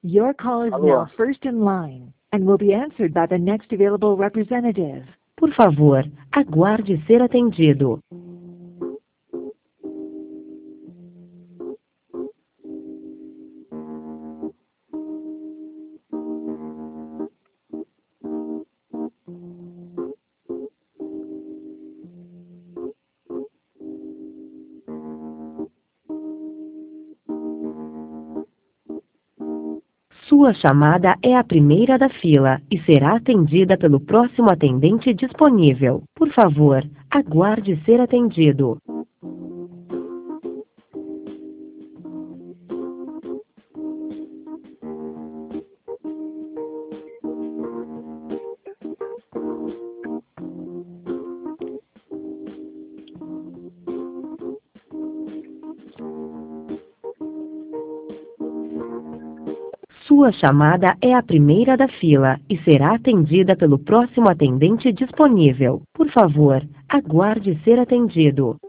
Your call is Alô? now first in line and will be answered by the next available representative. Por favor, aguarde ser atendido. Sua chamada é a primeira da fila e será atendida pelo próximo atendente disponível. Por favor, aguarde ser atendido. Sua chamada é a primeira da fila e será atendida pelo próximo atendente disponível. Por favor, aguarde ser atendido.